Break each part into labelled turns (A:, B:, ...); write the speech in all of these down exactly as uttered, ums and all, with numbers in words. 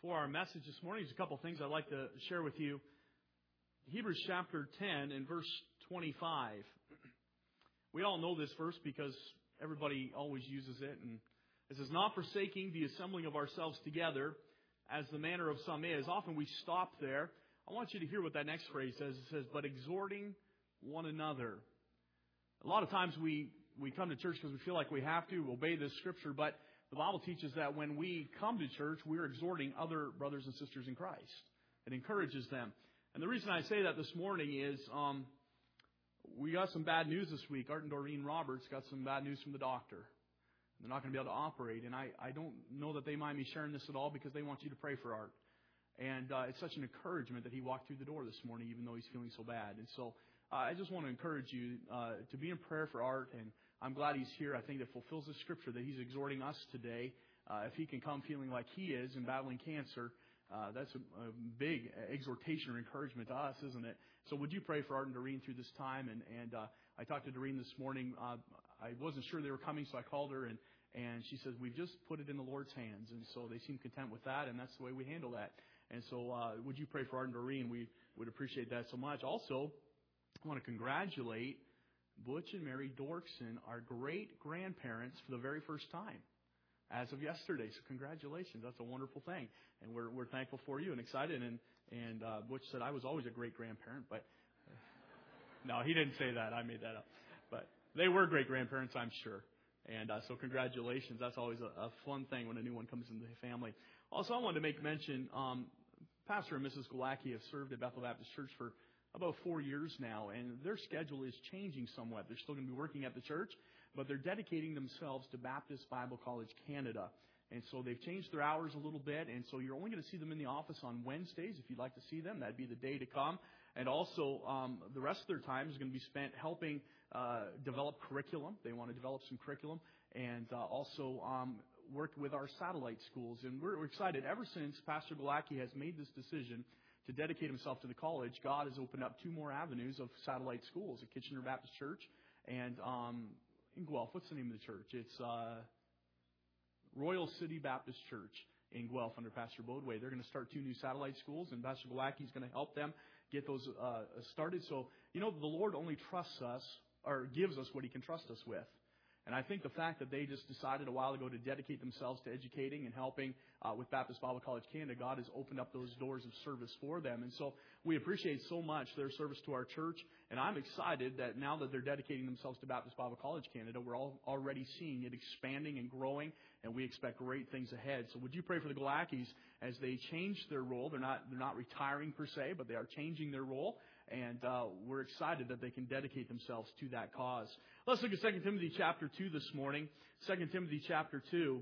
A: for our message this morning, there's a couple of things I'd like to share with you. Hebrews chapter ten and verse twenty-five. We all know this verse because everybody always uses it. And it says, not forsaking the assembling of ourselves together, as the manner of some is. Often we stop there. I want you to hear what that next phrase says. It says, but exhorting one another. A lot of times we, we come to church because we feel like we have to obey this scripture, but the Bible teaches that when we come to church, we're exhorting other brothers and sisters in Christ. It encourages them. And the reason I say that this morning is um, we got some bad news this week. Art and Doreen Roberts got some bad news from the doctor. They're not going to be able to operate. And I, I don't know that they mind me sharing this at all because they want you to pray for Art. And uh, it's such an encouragement that he walked through the door this morning, even though he's feeling so bad. And so uh, I just want to encourage you uh, to be in prayer for Art. And I'm glad he's here. I think that fulfills the scripture that he's exhorting us today. Uh, if he can come feeling like he is in battling cancer, uh, that's a, a big exhortation or encouragement to us, isn't it? So would you pray for Art and Doreen through this time? And, and uh, I talked to Doreen this morning. Uh, I wasn't sure they were coming, so I called her, and, and she says, we've just put it in the Lord's hands. And so they seem content with that, and that's the way we handle that. And so uh, would you pray for Art and Doreen? We would appreciate that so much. Also, I want to congratulate Butch and Mary Dorkson, our great-grandparents, for the very first time as of yesterday. So congratulations. That's a wonderful thing. And we're we're thankful for you and excited. And, and uh, Butch said, I was always a great-grandparent. But uh, no, he didn't say that. I made that up. But they were great-grandparents, I'm sure. And uh, so congratulations. That's always a, a fun thing when a new one comes into the family. Also, I wanted to make mention, um, Pastor and Missus Galacki have served at Bethel Baptist Church for about four years now, and their schedule is changing somewhat. They're still going to be working at the church, but they're dedicating themselves to Baptist Bible College Canada. And so they've changed their hours a little bit, and so you're only going to see them in the office on Wednesdays. If you'd like to see them, that'd be the day to come. And also, um, the rest of their time is going to be spent helping uh, develop curriculum. They want to develop some curriculum, and uh, also um, work with our satellite schools. And we're, we're excited. Ever since Pastor Galacki has made this decision to dedicate himself to the college, God has opened up two more avenues of satellite schools at Kitchener Baptist Church and um, in Guelph. What's the name of the church? It's uh, Royal City Baptist Church in Guelph under Pastor Bodway. They're going to start two new satellite schools, and Pastor Galacki is going to help them get those uh, started. So, you know, the Lord only trusts us or gives us what He can trust us with. And I think the fact that they just decided a while ago to dedicate themselves to educating and helping uh, with Baptist Bible College Canada, God has opened up those doors of service for them. And so we appreciate so much their service to our church. And I'm excited that now that they're dedicating themselves to Baptist Bible College Canada, we're all already seeing it expanding and growing, and we expect great things ahead. So would you pray for the Galackis as they change their role? They're not they're not retiring per se, but they are changing their role. And uh, we're excited that they can dedicate themselves to that cause. Let's look at Second Timothy chapter two this morning. Second Timothy chapter two.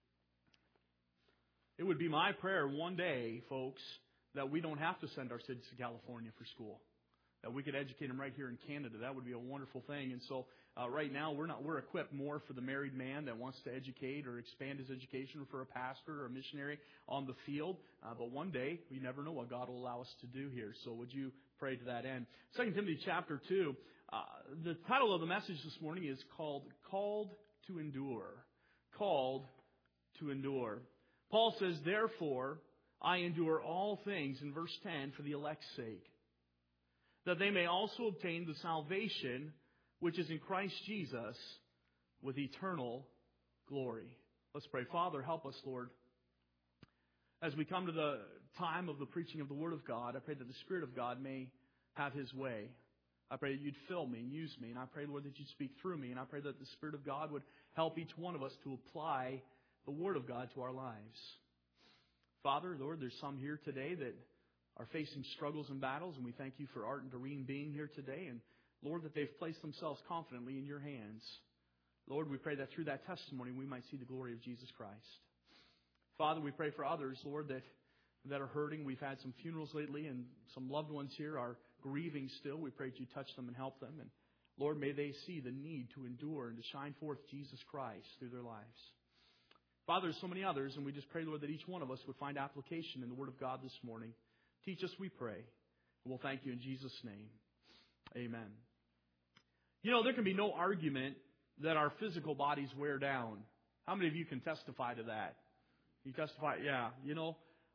A: It would be my prayer one day, folks, that we don't have to send our kids to California for school. That we could educate them right here in Canada. That would be a wonderful thing. And so uh, right now we're not we're equipped more for the married man that wants to educate or expand his education, or for a pastor or a missionary on the field. Uh, but one day, we never know what God will allow us to do here. So would you pray to that end? Second Timothy chapter two. Uh, the title of the message this morning is called Called to Endure. Called to Endure. Paul says, therefore, I endure all things, in verse ten, for the elect's sake, that they may also obtain the salvation which is in Christ Jesus with eternal glory. Let's pray. Father, help us, Lord. As we come to the time of the preaching of the Word of God, I pray that the Spirit of God may have His way. I pray that You'd fill me and use me. And I pray, Lord, that You'd speak through me. And I pray that the Spirit of God would help each one of us to apply the Word of God to our lives. Father, Lord, there's some here today that are facing struggles and battles, and we thank You for Art and Doreen being here today, and Lord, that they've placed themselves confidently in Your hands. Lord, we pray that through that testimony we might see the glory of Jesus Christ. Father, we pray for others, Lord, that, that are hurting. We've had some funerals lately, and some loved ones here are grieving still. We pray that You touch them and help them, and Lord, may they see the need to endure and to shine forth Jesus Christ through their lives. Father, there's so many others, and we just pray, Lord, that each one of us would find application in the Word of God this morning. Teach us, we pray. And we'll thank You in Jesus' name. Amen. You know, there can be no argument that our physical bodies wear down. How many of you can testify to that? You testify, yeah. You know,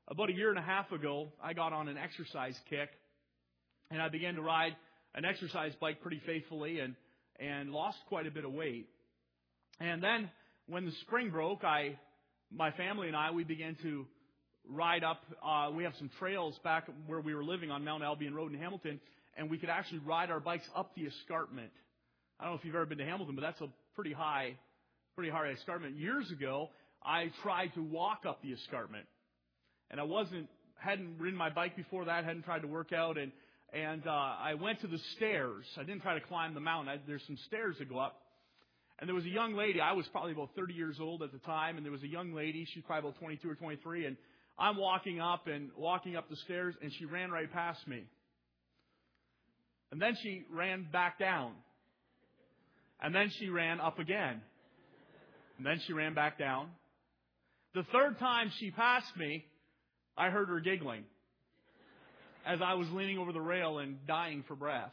A: about a year and a half ago, I got on an exercise kick, and I began to ride an exercise bike pretty faithfully and, and lost quite a bit of weight. And then when the spring broke, I, my family and I, we began to ride up. Uh, we have some trails back where we were living on Mount Albion Road in Hamilton, and we could actually ride our bikes up the escarpment. I don't know if you've ever been to Hamilton, but that's a pretty high, pretty high escarpment. Years ago, I tried to walk up the escarpment, and I wasn't, hadn't ridden my bike before that, hadn't tried to work out, and and uh, I went to the stairs. I didn't try to climb the mountain. I, there's some stairs that go up. And there was a young lady. I was probably about thirty years old at the time. And there was a young lady. She was probably about twenty-two or twenty-three. And I'm walking up and walking up the stairs. And she ran right past me. And then she ran back down. And then she ran up again. And then she ran back down. The third time she passed me, I heard her giggling as I was leaning over the rail and dying for breath.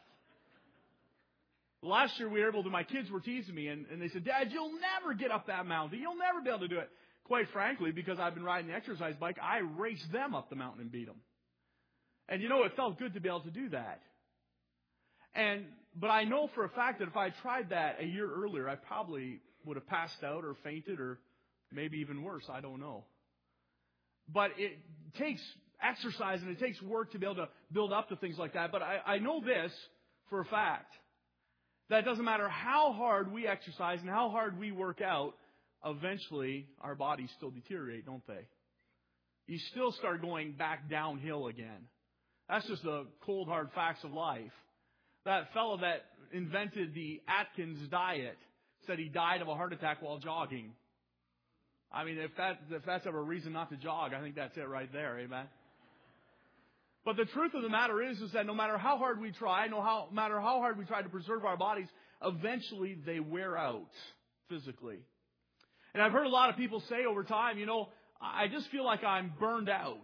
A: Last year we were able to, my kids were teasing me and, and they said, Dad, you'll never get up that mountain. You'll never be able to do it. Quite frankly, because I've been riding the exercise bike, I raced them up the mountain and beat them. And you know, it felt good to be able to do that. And, but I know for a fact that if I tried that a year earlier, I probably would have passed out or fainted or maybe even worse. I don't know. But it takes exercise and it takes work to be able to build up to things like that. But I, I know this for a fact. That it doesn't matter how hard we exercise and how hard we work out, eventually our bodies still deteriorate, don't they? You still start going back downhill again. That's just the cold, hard facts of life. That fellow that invented the Atkins diet said he died of a heart attack while jogging. I mean, if that if that's ever a reason not to jog, I think that's it right there, amen? But the truth of the matter is, is that no matter how hard we try, no how, matter how hard we try to preserve our bodies, eventually they wear out physically. And I've heard a lot of people say over time, you know, I just feel like I'm burned out.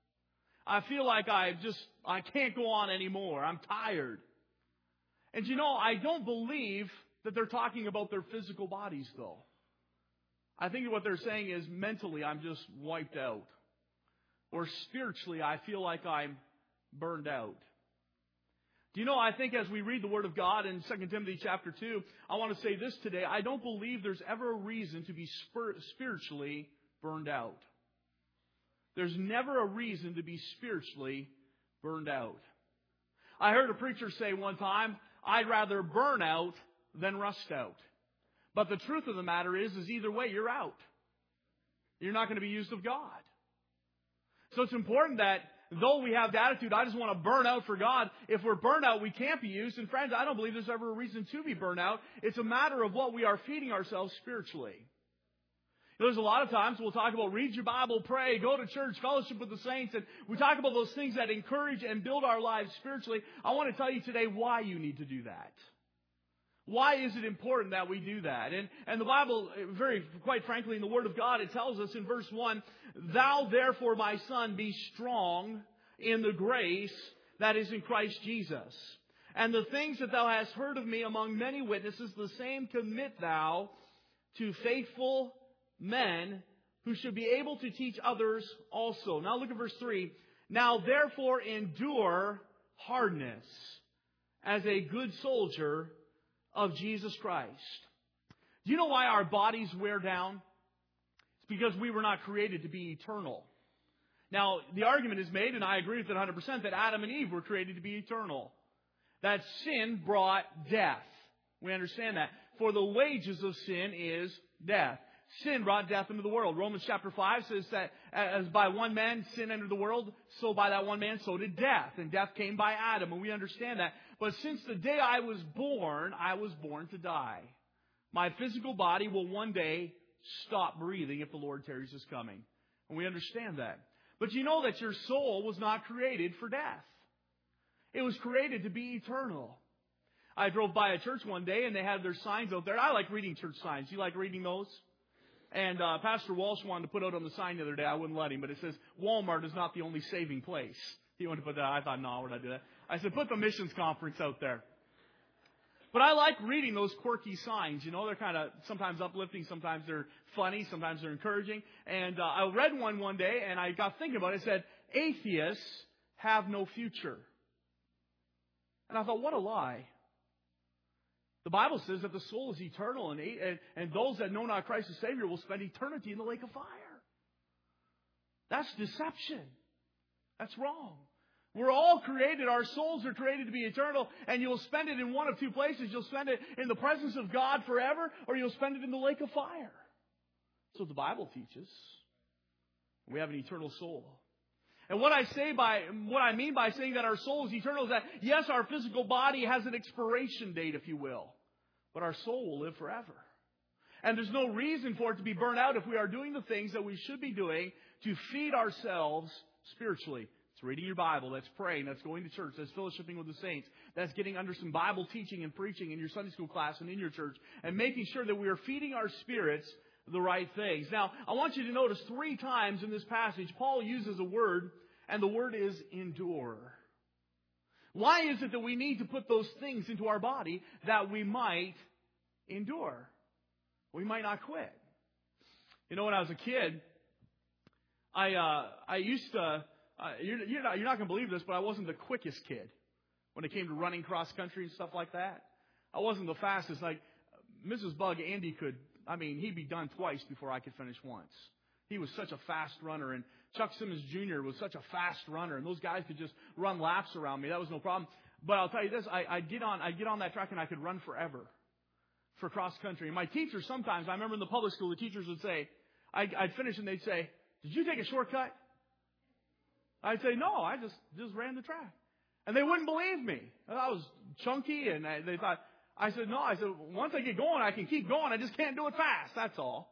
A: I feel like I just, I can't go on anymore. I'm tired. And you know, I don't believe that they're talking about their physical bodies, though. I think what they're saying is mentally, I'm just wiped out. Or spiritually, I feel like I'm burned out. Do you know, I think as we read the Word of God in Second Timothy chapter two, I want to say this today. I don't believe there's ever a reason to be spiritually burned out. There's never a reason to be spiritually burned out. I heard a preacher say one time, I'd rather burn out than rust out. But the truth of the matter is, is either way, you're out. You're not going to be used of God. So it's important that though we have the attitude, I just want to burn out for God, if we're burned out, we can't be used. And friends, I don't believe there's ever a reason to be burned out. It's a matter of what we are feeding ourselves spiritually. There's a lot of times we'll talk about read your Bible, pray, go to church, fellowship with the saints, and we talk about those things that encourage and build our lives spiritually. I want to tell you today why you need to do that. Why is it important that we do that? And, and the Bible, very quite frankly, in the Word of God, it tells us in verse one, Thou therefore, my son, be strong in the grace that is in Christ Jesus. And the things that thou hast heard of me among many witnesses, the same commit thou to faithful men who should be able to teach others also. Now look at verse three. Now therefore endure hardness as a good soldier of Jesus Christ. Do you know why our bodies wear down? It's because we were not created to be eternal. Now, the argument is made, and I agree with it one hundred percent, that Adam and Eve were created to be eternal. That sin brought death. We understand that. For the wages of sin is death. Sin brought death into the world. Romans chapter five says that as by one man sin entered the world, so by that one man so did death. And death came by Adam, and we understand that. But since the day I was born, I was born to die. My physical body will one day stop breathing if the Lord tarries his coming. And we understand that. But you know that your soul was not created for death. It was created to be eternal. I drove by a church one day, and they had their signs out there. I like reading church signs. You like reading those? And uh, Pastor Walsh wanted to put out on the sign the other day. I wouldn't let him, but it says, Walmart is not the only saving place. He wanted to put that. I thought, no, we're not doing that. I said, put the missions conference out there. But I like reading those quirky signs. You know, they're kind of sometimes uplifting, sometimes they're funny, sometimes they're encouraging. And uh, I read one one day, and I got thinking about it. It said, atheists have no future. And I thought, what a lie. The Bible says that the soul is eternal, and, and, and those that know not Christ as Savior will spend eternity in the lake of fire. That's deception. That's wrong. We're all created, our souls are created to be eternal, and you'll spend it in one of two places. You'll spend it in the presence of God forever, or you'll spend it in the lake of fire. That's what the Bible teaches. We have an eternal soul. And what I say by, what I mean by saying that our soul is eternal is that, yes, our physical body has an expiration date, if you will, but our soul will live forever. And there's no reason for it to be burnt out if we are doing the things that we should be doing to feed ourselves spiritually. It's reading your Bible, that's praying, that's going to church, that's fellowshipping with the saints, that's getting under some Bible teaching and preaching in your Sunday school class and in your church, and making sure that we are feeding our spirits the right things. Now, I want you to notice three times in this passage, Paul uses a word, and the word is endure. Why is it that we need to put those things into our body that we might endure? We might not quit. You know, when I was a kid, I uh, I used to. Uh, you're, you're not, you're not going to believe this, but I wasn't the quickest kid when it came to running cross country and stuff like that. I wasn't the fastest. Like Missus Bug, Andy could. I mean, he'd be done twice before I could finish once. He was such a fast runner, and Chuck Simmons Junior was such a fast runner, and those guys could just run laps around me. That was no problem. But I'll tell you this: I, I'd get on, I'd get on that track, and I could run forever for cross country. And my teachers sometimes, I remember in the public school, the teachers would say, I'd, I'd finish, and they'd say, "Did you take a shortcut?" I'd say, "No, I just just ran the track," and they wouldn't believe me. I was chunky, and I, they thought. I said, "No." I said, "Once I get going, I can keep going. I just can't do it fast. That's all."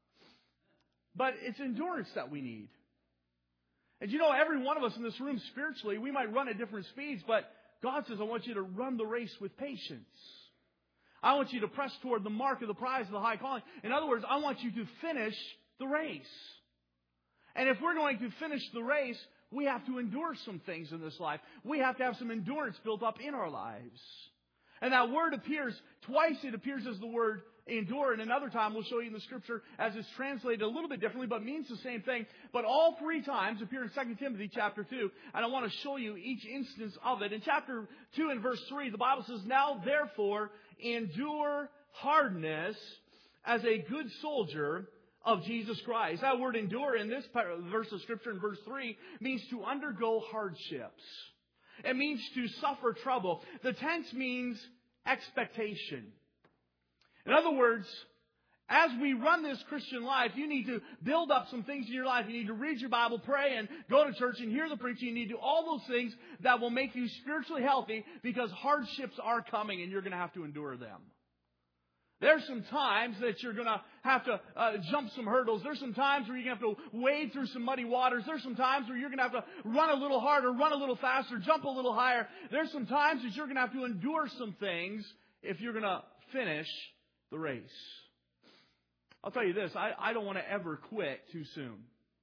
A: But it's endurance that we need. And you know, every one of us in this room spiritually, we might run at different speeds, but God says, I want you to run the race with patience. I want you to press toward the mark of the prize of the high calling. In other words, I want you to finish the race. And if we're going to finish the race, we have to endure some things in this life. We have to have some endurance built up in our lives. And that word appears, twice it appears as the word endure, and another time we'll show you in the Scripture as it's translated a little bit differently, but means the same thing. But all three times appear in Second Timothy chapter two, and I want to show you each instance of it. In chapter two and verse three, the Bible says, "Now therefore endure hardness as a good soldier of Jesus Christ." That word endure in this verse of Scripture in verse three means to undergo hardships. It means to suffer trouble. The tense means expectation. In other words, as we run this Christian life, you need to build up some things in your life. You need to read your Bible, pray, and go to church and hear the preaching. You need to do all those things that will make you spiritually healthy, because hardships are coming and you're going to have to endure them. There's some times that you're going to have to uh, jump some hurdles. There's some times where you're going to have to wade through some muddy waters. There's some times where you're going to have to run a little harder, run a little faster, jump a little higher. There's some times that you're going to have to endure some things if you're going to finish the race. I'll tell you this, I, I don't want to ever quit too soon.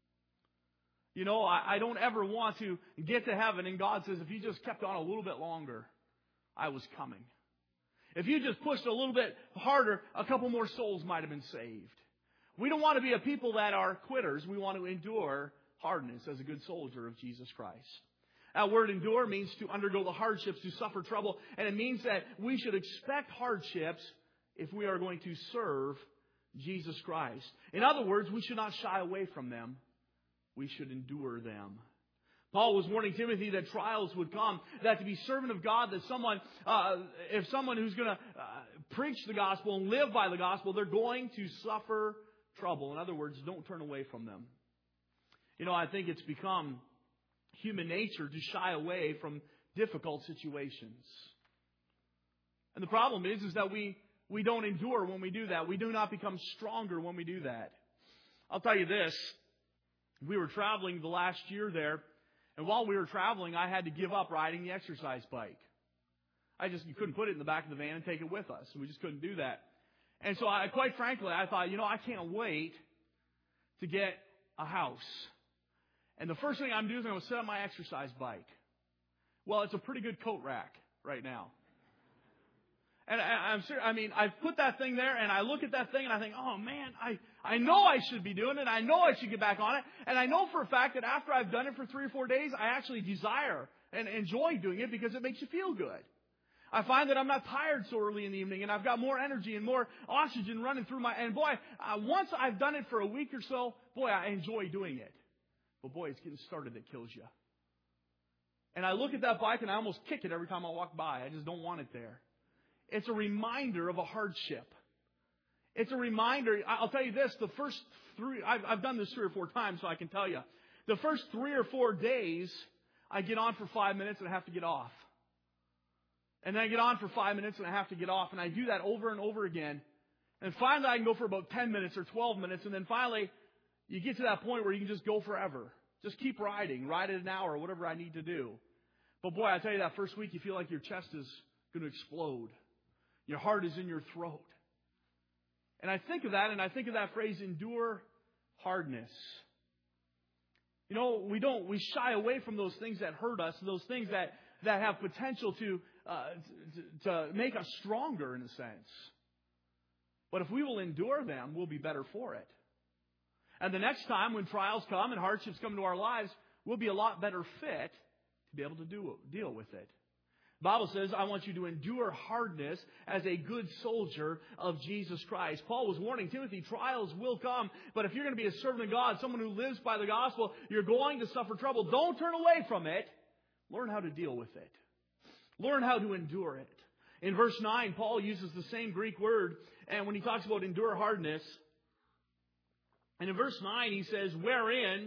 A: You know, I, I don't ever want to get to heaven and God says, if you just kept on a little bit longer, I was coming. If you just pushed a little bit harder, a couple more souls might have been saved. We don't want to be a people that are quitters. We want to endure hardness as a good soldier of Jesus Christ. That word endure means to undergo the hardships, to suffer trouble. And it means that we should expect hardships if we are going to serve Jesus Christ. In other words, we should not shy away from them. We should endure them. Paul was warning Timothy that trials would come, that to be servant of God, that someone, uh, if someone who's going to uh, preach the gospel and live by the gospel, they're going to suffer trouble. In other words, don't turn away from them. You know, I think it's become human nature to shy away from difficult situations. And the problem is, is that we, we don't endure when we do that. We do not become stronger when we do that. I'll tell you this. We were traveling the last year there. And while we were traveling, I had to give up riding the exercise bike. I just you couldn't put it in the back of the van and take it with us. We just couldn't do that. And so I, quite frankly, I thought, you know, I can't wait to get a house. And the first thing I'm doing is I'm going to set up my exercise bike. Well, it's a pretty good coat rack right now. And I, I'm serious. I mean, I've put that thing there, and I look at that thing, and I think, oh man, I, I know I should be doing it. I know I should get back on it. And I know for a fact that after I've done it for three or four days, I actually desire and enjoy doing it because it makes you feel good. I find that I'm not tired so early in the evening, and I've got more energy and more oxygen running through my... And boy, uh, once I've done it for a week or so, boy, I enjoy doing it. But boy, it's getting started that kills you. And I look at that bike, and I almost kick it every time I walk by. I just don't want it there. It's a reminder of a hardship. It's a reminder. I'll tell you this, the first three... I've, I've done this three or four times, so I can tell you. The first three or four days, I get on for five minutes, and I have to get off. And then I get on for five minutes and I have to get off. And I do that over and over again. And finally I can go for about ten minutes or twelve minutes. And then finally you get to that point where you can just go forever. Just keep riding. Ride it an hour or whatever I need to do. But boy, I tell you, that first week you feel like your chest is going to explode. Your heart is in your throat. And I think of that and I think of that phrase, endure hardness. You know, we don't, we shy away from those things that hurt us, those things that, that have potential to, uh, to, to make us stronger in a sense. But if we will endure them, we'll be better for it. And the next time when trials come and hardships come into our lives, we'll be a lot better fit to be able to do, deal with it. The Bible says, I want you to endure hardness as a good soldier of Jesus Christ. Paul was warning Timothy, trials will come, but if you're going to be a servant of God, someone who lives by the gospel, you're going to suffer trouble. Don't turn away from it. Learn how to deal with it. Learn how to endure it. In verse nine, Paul uses the same Greek word, and when he talks about endure hardness, and in verse nine he says, wherein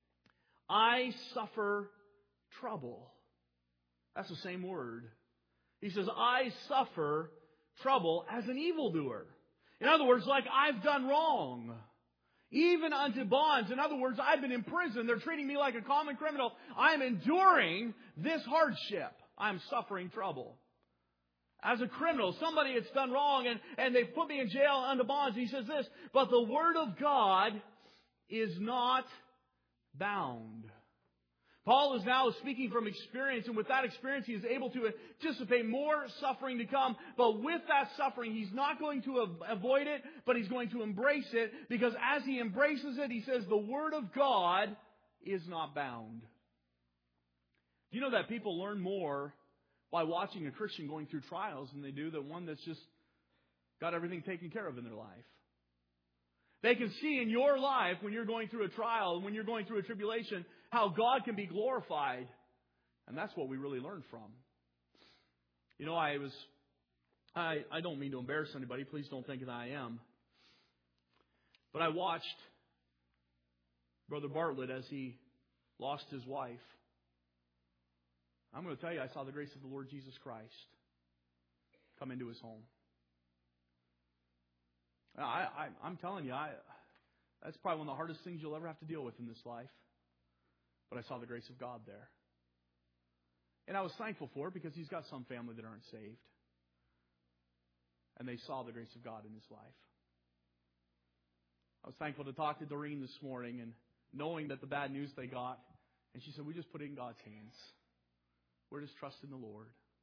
A: I suffer trouble. That's the same word. He says, I suffer trouble as an evildoer. In other words, like I've done wrong. Even unto bonds. In other words, I've been in prison. They're treating me like a common criminal. I'm enduring this hardship. I'm suffering trouble. As a criminal, somebody that's done wrong and, and they've put me in jail unto bonds. He says this, but the word of God is not bound. Paul is now speaking from experience, and with that experience he is able to anticipate more suffering to come. But with that suffering, he's not going to avoid it, but he's going to embrace it, because as he embraces it, he says the Word of God is not bound. Do you know that people learn more by watching a Christian going through trials than they do than one that's just got everything taken care of in their life? They can see in your life when you're going through a trial and when you're going through a tribulation how God can be glorified. And that's what we really learn from. You know, I was, I, I don't mean to embarrass anybody. Please don't think that I am. But I watched Brother Bartlett as he lost his wife. I'm going to tell you, I saw the grace of the Lord Jesus Christ come into his home. I, I, I'm telling you, I, that's probably one of the hardest things you'll ever have to deal with in this life. But I saw the grace of God there. And I was thankful for it because he's got some family that aren't saved. And they saw the grace of God in his life. I was thankful to talk to Doreen this morning and knowing that the bad news they got. And she said, we just put it in God's hands. We're just trusting the Lord.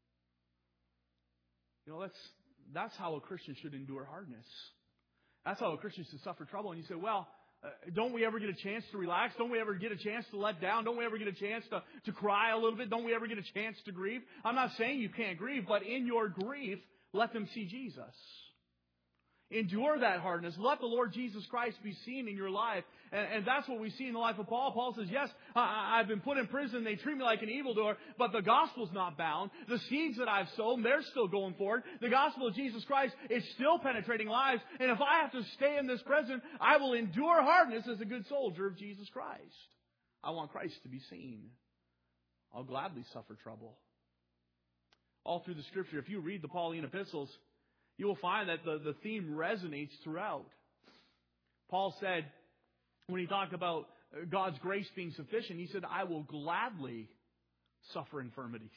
A: You know, that's that's how a Christian should endure hardness. That's how a Christian should suffer trouble. And you say, well, uh, don't we ever get a chance to relax? Don't we ever get a chance to let down? Don't we ever get a chance to, to cry a little bit? Don't we ever get a chance to grieve? I'm not saying you can't grieve, but in your grief, let them see Jesus. Endure that hardness. Let the Lord Jesus Christ be seen in your life. And, and that's what we see in the life of Paul. Paul says, yes, I, I've been put in prison. They treat me like an evildoer, but the gospel's not bound. The seeds that I've sown, they're still going forward. The gospel of Jesus Christ is still penetrating lives. And if I have to stay in this prison, I will endure hardness as a good soldier of Jesus Christ. I want Christ to be seen. I'll gladly suffer trouble. All through the Scripture, if you read the Pauline epistles, you will find that the, the theme resonates throughout. Paul said, when he talked about God's grace being sufficient, he said, I will gladly suffer infirmities.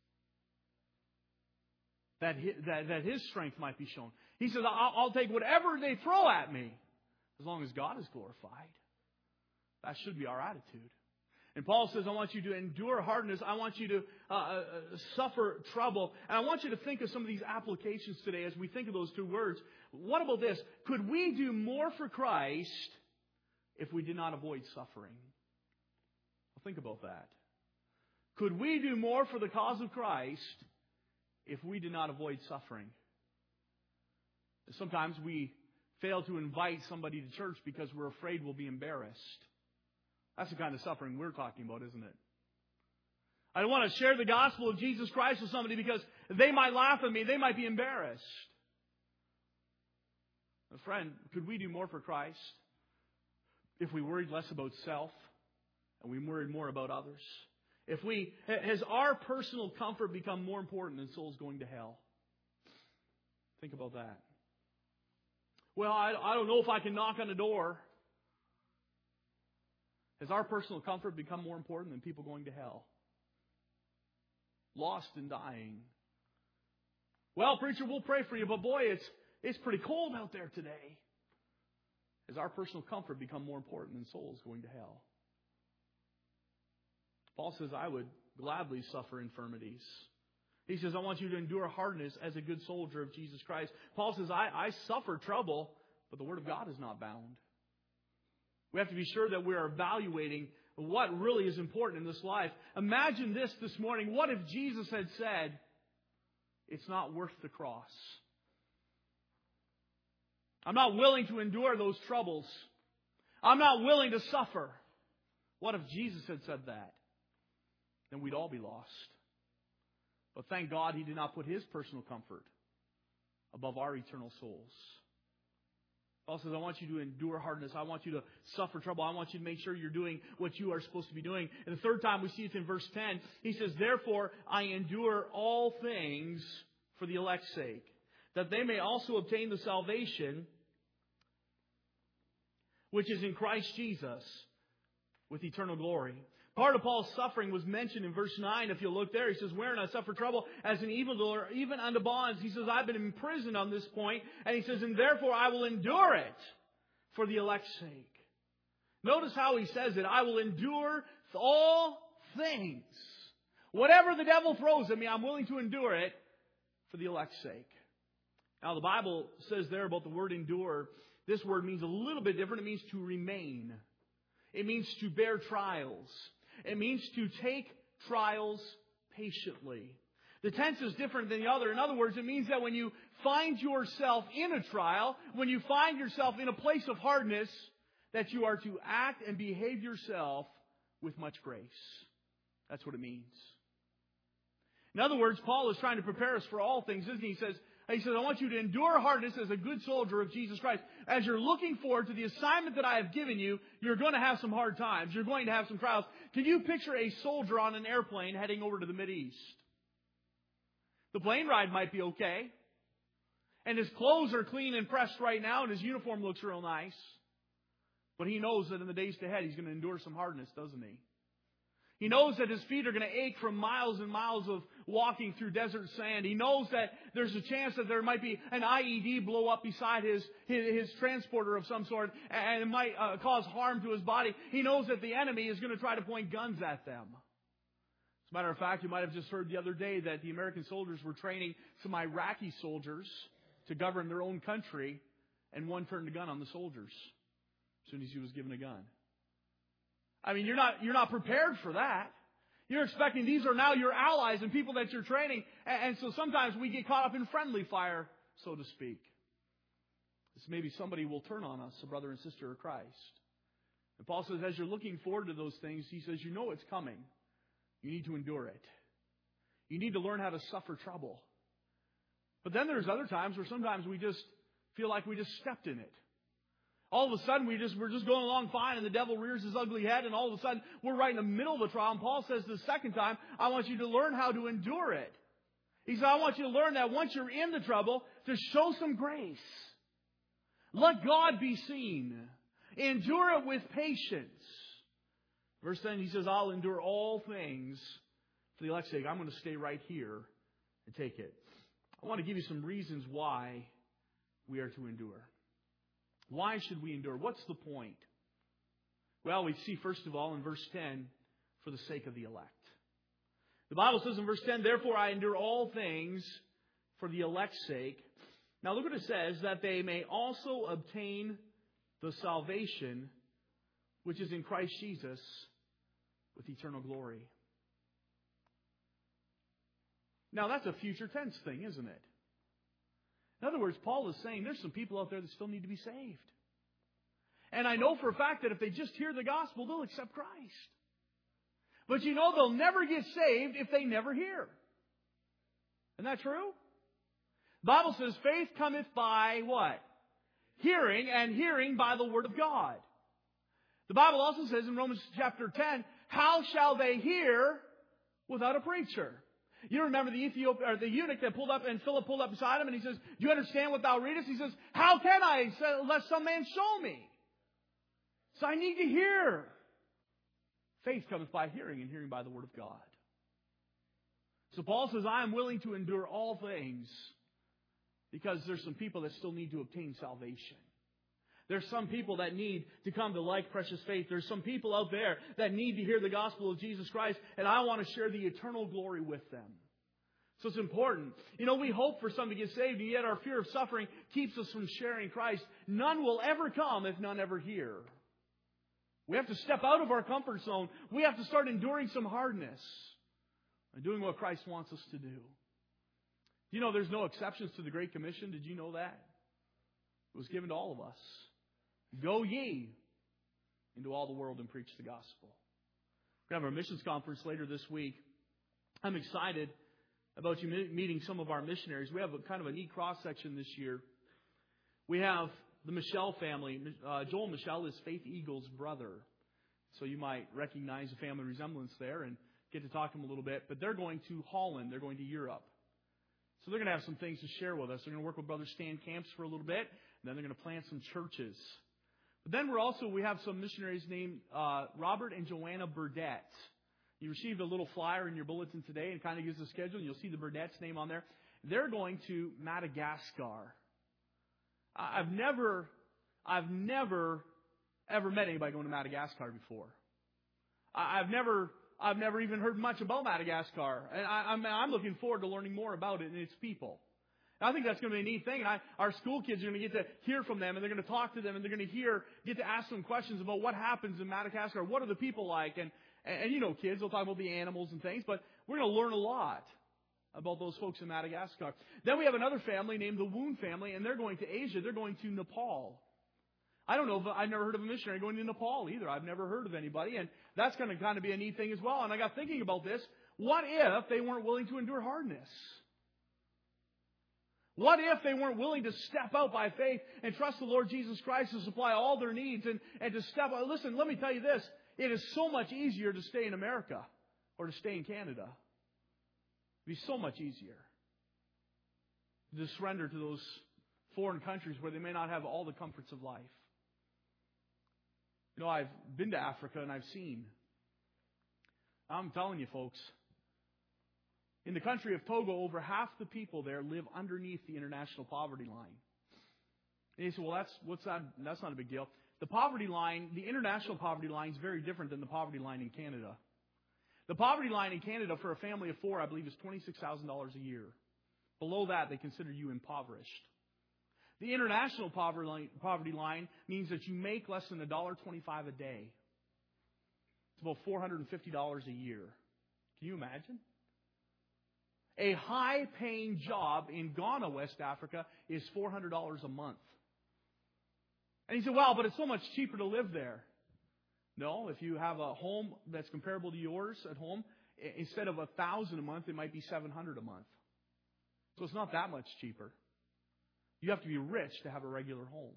A: That his, that, that his strength might be shown. He says, I'll, I'll take whatever they throw at me, as long as God is glorified. That should be our attitude. And Paul says, I want you to endure hardness. I want you to uh, uh, suffer trouble. And I want you to think of some of these applications today as we think of those two words. What about this? Could we do more for Christ if we did not avoid suffering? Well, think about that. Could we do more for the cause of Christ if we did not avoid suffering? Sometimes we fail to invite somebody to church because we're afraid we'll be embarrassed. That's the kind of suffering we're talking about, isn't it? I don't want to share the gospel of Jesus Christ with somebody because they might laugh at me. They might be embarrassed. But friend, could we do more for Christ if we worried less about self and we worried more about others? If we, has our personal comfort become more important than souls going to hell? Think about that. Well, I, I don't know if I can knock on a door. Has our personal comfort become more important than people going to hell? Lost and dying. Well, preacher, we'll pray for you, but boy, it's it's pretty cold out there today. Has our personal comfort become more important than souls going to hell? Paul says, I would gladly suffer infirmities. He says, I want you to endure hardness as a good soldier of Jesus Christ. Paul says, I, I suffer trouble, but the Word of God is not bound. We have to be sure that we are evaluating what really is important in this life. Imagine this this morning. What if Jesus had said, it's not worth the cross? I'm not willing to endure those troubles. I'm not willing to suffer. What if Jesus had said that? Then we'd all be lost. But thank God He did not put His personal comfort above our eternal souls. Paul says, I want you to endure hardness. I want you to suffer trouble. I want you to make sure you're doing what you are supposed to be doing. And the third time we see it in verse ten. He says, therefore I endure all things for the elect's sake, that they may also obtain the salvation which is in Christ Jesus with eternal glory. Part of Paul's suffering was mentioned in verse nine. If you look there, he says, wherein I suffer trouble as an evildoer, even unto bonds. He says, I've been imprisoned on this point. And he says, and therefore I will endure it for the elect's sake. Notice how he says it. I will endure all things. Whatever the devil throws at me, I'm willing to endure it for the elect's sake. Now, the Bible says there about the word endure, this word means a little bit different. It means to remain. It means to bear trials. It means to take trials patiently. The tense is different than the other. In other words, it means that when you find yourself in a trial, when you find yourself in a place of hardness, that you are to act and behave yourself with much grace. That's what it means. In other words, Paul is trying to prepare us for all things, isn't he? He says, He says, I want you to endure hardness as a good soldier of Jesus Christ. As you're looking forward to the assignment that I have given you, you're going to have some hard times. You're going to have some trials. Can you picture a soldier on an airplane heading over to the Mideast? The plane ride might be okay. And his clothes are clean and pressed right now, and his uniform looks real nice. But he knows that in the days ahead, he's going to endure some hardness, doesn't he? He knows that his feet are going to ache from miles and miles of walking through desert sand. He knows that there's a chance that there might be an I E D blow up beside his, his, his transporter of some sort, and it might uh, cause harm to his body. He knows that the enemy is going to try to point guns at them. As a matter of fact, you might have just heard the other day that the American soldiers were training some Iraqi soldiers to govern their own country, and one turned a gun on the soldiers as soon as he was given a gun. I mean, you're not, you're not prepared for that. You're expecting these are now your allies and people that you're training. And, and so sometimes we get caught up in friendly fire, so to speak. This maybe somebody will turn on us, a brother and sister of Christ. And Paul says, as you're looking forward to those things, he says, you know it's coming. You need to endure it. You need to learn how to suffer trouble. But then there's other times where sometimes we just feel like we just stepped in it. All of a sudden, we just, we're just going along fine, and the devil rears his ugly head, and all of a sudden, we're right in the middle of the trial. And Paul says the second time, I want you to learn how to endure it. He said, I want you to learn that once you're in the trouble, to show some grace. Let God be seen. Endure it with patience. Verse ten, he says, I'll endure all things for the elect's sake. I'm going to stay right here and take it. I want to give you some reasons why we are to endure. Why should we endure? What's the point? Well, we see, first of all, in verse ten, for the sake of the elect. The Bible says in verse ten, therefore I endure all things for the elect's sake. Now look what it says, that they may also obtain the salvation which is in Christ Jesus with eternal glory. Now that's a future tense thing, isn't it? In other words, Paul is saying there's some people out there that still need to be saved. And I know for a fact that if they just hear the gospel, they'll accept Christ. But you know they'll never get saved if they never hear. Isn't that true? The Bible says faith cometh by what? Hearing, and hearing by the Word of God. The Bible also says in Romans chapter ten, how shall they hear without a preacher? You remember the Ethiop or the eunuch that pulled up, and Philip pulled up beside him, and he says, do you understand what thou readest? He says, how can I, unless some man show me? So I need to hear. Faith cometh by hearing, and hearing by the Word of God. So Paul says, I am willing to endure all things because there's some people that still need to obtain salvation. There's some people that need to come to like precious faith. There's some people out there that need to hear the gospel of Jesus Christ, and I want to share the eternal glory with them. So it's important. You know, we hope for some to get saved, and yet our fear of suffering keeps us from sharing Christ. None will ever come if none ever hear. We have to step out of our comfort zone. We have to start enduring some hardness and doing what Christ wants us to do. You know, there's no exceptions to the Great Commission. Did you know that? It was given to all of us. Go ye into all the world and preach the gospel. We're going to have our missions conference later this week. I'm excited about you meeting some of our missionaries. We have a kind of a neat cross-section this year. We have the Michelle family. Uh, Joel Michelle is Faith Eagle's brother. So you might recognize a family resemblance there and get to talk to them a little bit. But they're going to Holland. They're going to Europe. So they're going to have some things to share with us. They're going to work with Brother Stan Camps for a little bit. And then they're going to plant some churches. But then we're also, we have some missionaries named uh, Robert and Joanna Burdett. You received a little flyer in your bulletin today, and it kind of gives the schedule. You'll see the Burdett's name on there. They're going to Madagascar. I've never, I've never, ever met anybody going to Madagascar before. I've never, I've never even heard much about Madagascar, and I, I'm, I'm looking forward to learning more about it and its people. And I think that's going to be a neat thing. And I, our school kids are going to get to hear from them, and they're going to talk to them, and they're going to hear, get to ask them questions about what happens in Madagascar. What are the people like? And, and, and you know, kids, they'll talk about the animals and things, but we're going to learn a lot about those folks in Madagascar. Then we have another family named the Woon family, and they're going to Asia. They're going to Nepal. I don't know if I've never heard of a missionary going to Nepal either. I've never heard of anybody, and that's going to kind of be a neat thing as well. And I got thinking about this. What if they weren't willing to endure hardness? What if they weren't willing to step out by faith and trust the Lord Jesus Christ to supply all their needs and, and to step out? Listen, let me tell you this. It is so much easier to stay in America or to stay in Canada. It'd be so much easier to surrender to those foreign countries where they may not have all the comforts of life. You know, I've been to Africa and I've seen. I'm telling you, folks, in the country of Togo, over half the people there live underneath the international poverty line. And you say, well, that's what's that? That's not a big deal. The poverty line, the international poverty line is very different than the poverty line in Canada. The poverty line in Canada for a family of four, I believe, is twenty-six thousand dollars a year. Below that, they consider you impoverished. The international poverty line means that you make less than one dollar twenty-five a day. It's about four hundred fifty dollars a year. Can you imagine? A high-paying job in Ghana, West Africa, is four hundred dollars a month. And you say, well, but it's so much cheaper to live there. No, if you have a home that's comparable to yours at home, instead of one thousand dollars a month, it might be seven hundred dollars a month. So it's not that much cheaper. You have to be rich to have a regular home.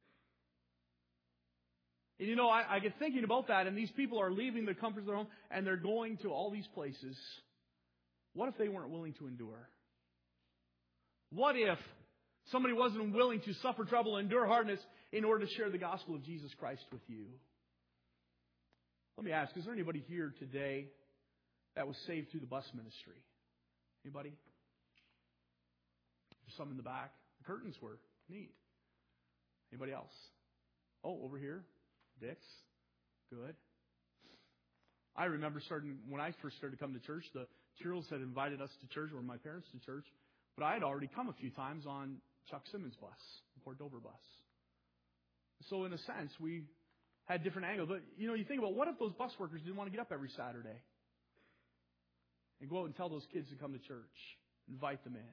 A: And you know, I, I get thinking about that, and these people are leaving the comforts of their home, and they're going to all these places. What if they weren't willing to endure? What if somebody wasn't willing to suffer trouble and endure hardness in order to share the gospel of Jesus Christ with you? Let me ask, is there anybody here today that was saved through the bus ministry? Anybody? There's some in the back. The curtains were neat. Anybody else? Oh, over here. Dick's. Good. I remember starting, when I first started coming to church, the Churrills had invited us to church, or my parents to church, but I had already come a few times on Chuck Simmons' bus, the Port Dover bus. So in a sense, we had different angles. But, you know, you think about, what if those bus workers didn't want to get up every Saturday and go out and tell those kids to come to church, invite them in?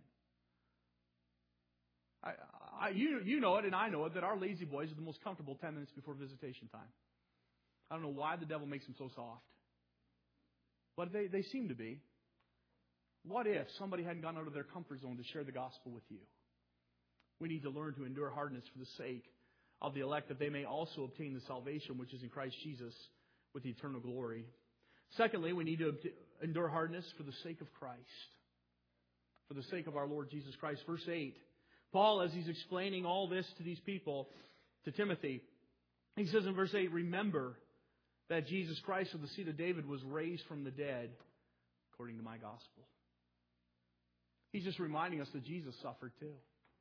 A: I, I, you, you know it, and I know it, that our lazy boys are the most comfortable ten minutes before visitation time. I don't know why the devil makes them so soft. But they, they seem to be. What if somebody hadn't gone out of their comfort zone to share the gospel with you? We need to learn to endure hardness for the sake of the elect, that they may also obtain the salvation which is in Christ Jesus with eternal glory. Secondly, we need to endure hardness for the sake of Christ. For the sake of our Lord Jesus Christ. Verse eight. Paul, as he's explaining all this to these people, to Timothy, he says in verse eight, remember that Jesus Christ of the seed of David was raised from the dead according to my gospel. He's just reminding us that Jesus suffered too.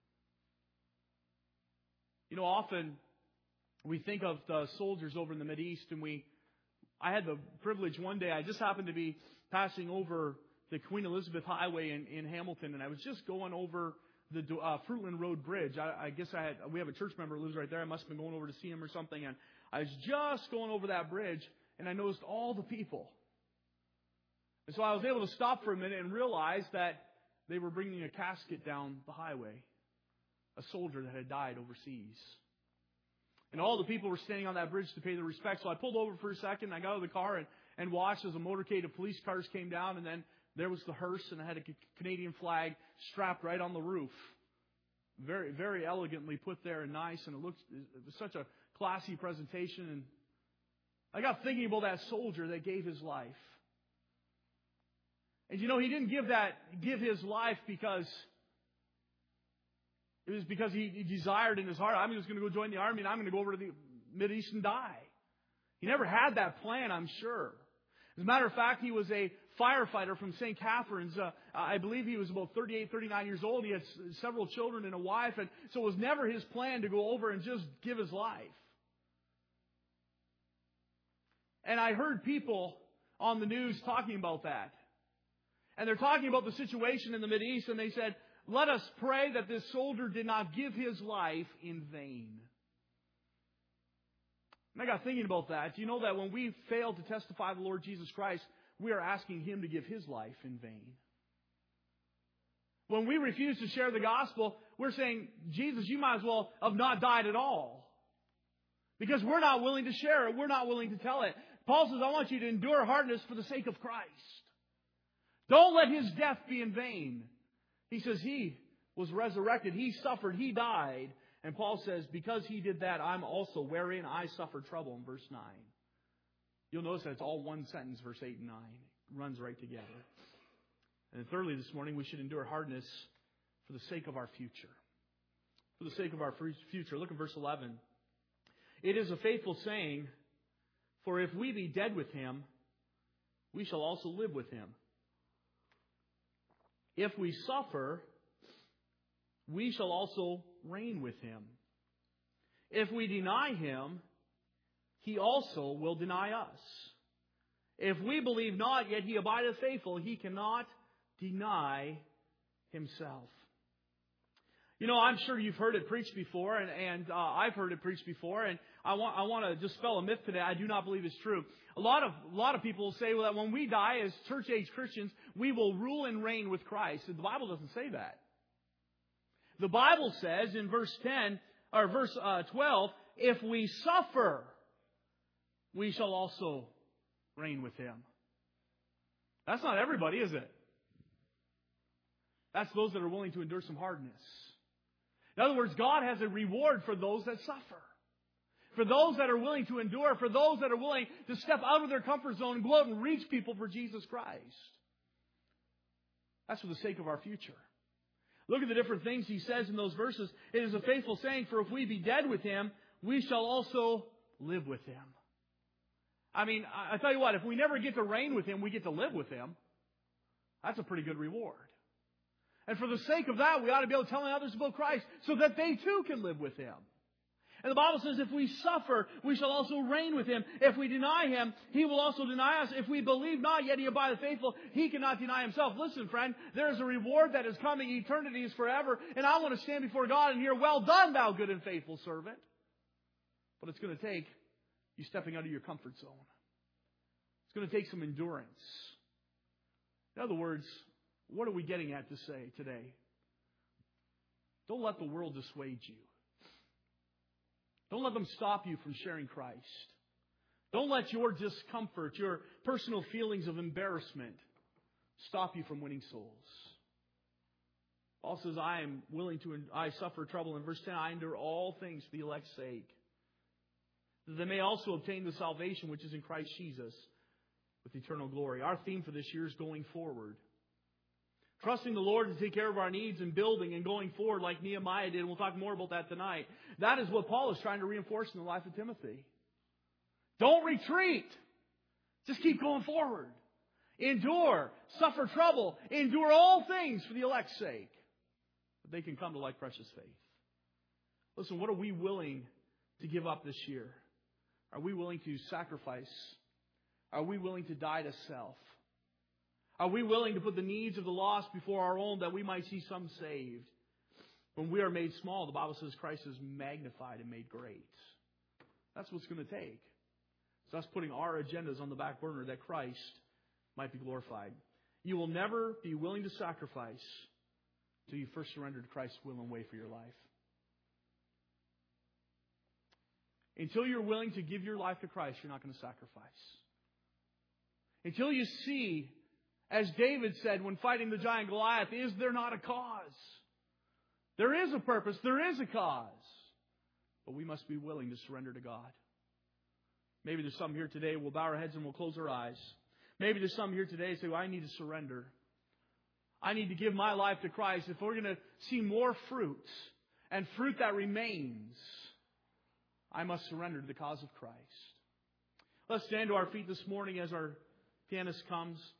A: You know, often we think of the soldiers over in the Mideast, and we, I had the privilege one day, I just happened to be passing over the Queen Elizabeth Highway in, in Hamilton, and I was just going over the uh, Fruitland Road Bridge. I, I guess I had, we have a church member who lives right there. I must have been going over to see him or something, and I was just going over that bridge, and I noticed all the people. And so I was able to stop for a minute and realize that they were bringing a casket down the highway. A soldier that had died overseas. And all the people were standing on that bridge to pay their respects. So I pulled over for a second. I got out of the car and, and watched as a motorcade of police cars came down. And then there was the hearse, and it had a Canadian flag strapped right on the roof. Very, very elegantly put there and nice. And it looked, it was such a classy presentation. And I got thinking about that soldier that gave his life. And you know, he didn't give that, give his life because it was because he, he desired in his heart, I'm just going to go join the army and I'm going to go over to the Mideast and die. He never had that plan, I'm sure. As a matter of fact, he was a firefighter from Saint Catharines. Uh, I believe he was about thirty-eight, thirty-nine years old. He had s- several children and a wife. And so it was never his plan to go over and just give his life. And I heard people on the news talking about that. And they're talking about the situation in the Mideast, and they said, let us pray that this soldier did not give his life in vain. And I got thinking about that. You know that when we fail to testify the Lord Jesus Christ, we are asking Him to give His life in vain. When we refuse to share the gospel, we're saying, Jesus, you might as well have not died at all. Because we're not willing to share it. We're not willing to tell it. Paul says, I want you to endure hardness for the sake of Christ. Don't let His death be in vain. He says He was resurrected. He suffered. He died. And Paul says, because He did that, I'm also wherein I suffered trouble in verse nine. You'll notice that it's all one sentence, verse eight and nine. It runs right together. And thirdly, this morning, we should endure hardness for the sake of our future. For the sake of our future. Look at verse eleven. It is a faithful saying, for if we be dead with Him, we shall also live with Him. If we suffer, we shall also reign with Him. If we deny Him, He also will deny us. If we believe not, yet He abideth faithful, He cannot deny Himself. You know, I'm sure you've heard it preached before, and, and uh, I've heard it preached before, and I want I want to dispel a myth today. I do not believe it's true. A lot of a lot of people say, well, that when we die as church-age Christians, we will rule and reign with Christ. And the Bible doesn't say that. The Bible says in verse ten or verse uh, twelve, if we suffer, we shall also reign with Him. That's not everybody, is it? That's those that are willing to endure some hardness. In other words, God has a reward for those that suffer. For those that are willing to endure. For those that are willing to step out of their comfort zone and go out and reach people for Jesus Christ. That's for the sake of our future. Look at the different things He says in those verses. It is a faithful saying, for if we be dead with Him, we shall also live with Him. I mean, I tell you what, if we never get to reign with Him, we get to live with Him. That's a pretty good reward. And for the sake of that, we ought to be able to tell others about Christ so that they too can live with Him. And the Bible says if we suffer, we shall also reign with Him. If we deny Him, He will also deny us. If we believe not, yet He abideth faithful, He cannot deny Himself. Listen, friend, there is a reward that is coming. Eternity is forever. And I want to stand before God and hear, well done, thou good and faithful servant. But it's going to take you stepping out of your comfort zone. It's going to take some endurance. In other words, what are we getting at to say today? Don't let the world dissuade you. Don't let them stop you from sharing Christ. Don't let your discomfort, your personal feelings of embarrassment stop you from winning souls. Paul says, I am willing to, I suffer trouble. In verse ten, I endure all things for the elect's sake, that they may also obtain the salvation which is in Christ Jesus with eternal glory. Our theme for this year is going forward. Trusting the Lord to take care of our needs and building and going forward like Nehemiah did. And we'll talk more about that tonight. That is what Paul is trying to reinforce in the life of Timothy. Don't retreat. Just keep going forward. Endure. Suffer trouble. Endure all things for the elect's sake, that they can come to like precious faith. Listen, what are we willing to give up this year? Are we willing to sacrifice? Are we willing to die to self? Are we willing to put the needs of the lost before our own that we might see some saved? When we are made small, the Bible says Christ is magnified and made great. That's what it's going to take. It's us putting our agendas on the back burner that Christ might be glorified. You will never be willing to sacrifice until you first surrender to Christ's will and way for your life. Until you're willing to give your life to Christ, you're not going to sacrifice. Until you see, as David said when fighting the giant Goliath, is there not a cause? There is a purpose. There is a cause. But we must be willing to surrender to God. Maybe there's some here today. We'll bow our heads and we'll close our eyes. Maybe there's some here today who say, well, I need to surrender. I need to give my life to Christ. If we're going to see more fruit and fruit that remains, I must surrender to the cause of Christ. Let's stand to our feet this morning as our pianist comes.